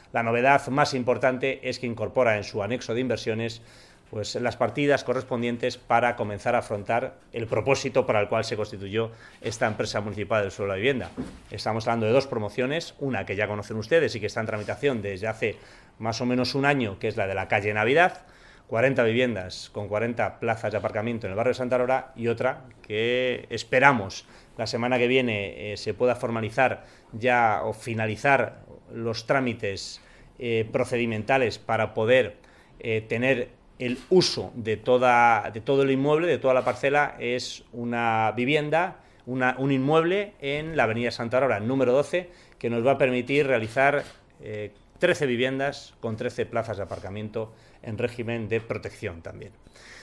La novedad más importante es que incorpora en su anexo de inversiones pues las partidas correspondientes para comenzar a afrontar el propósito para el cual se constituyó esta empresa municipal del suelo de la vivienda. Estamos hablando de dos promociones, una que ya conocen ustedes y que está en tramitación desde hace más o menos un año, que es la de la calle Navidad, 40 viviendas con 40 plazas de aparcamiento en el barrio de Santa Aurora, y otra que esperamos la semana que viene se pueda formalizar ya o finalizar los trámites procedimentales para poder tener el uso de todo el inmueble, de toda la parcela. Es una vivienda, un inmueble en la avenida Santa Aurora, número 12, que nos va a permitir realizar 13 viviendas con 13 plazas de aparcamiento en régimen de protección también.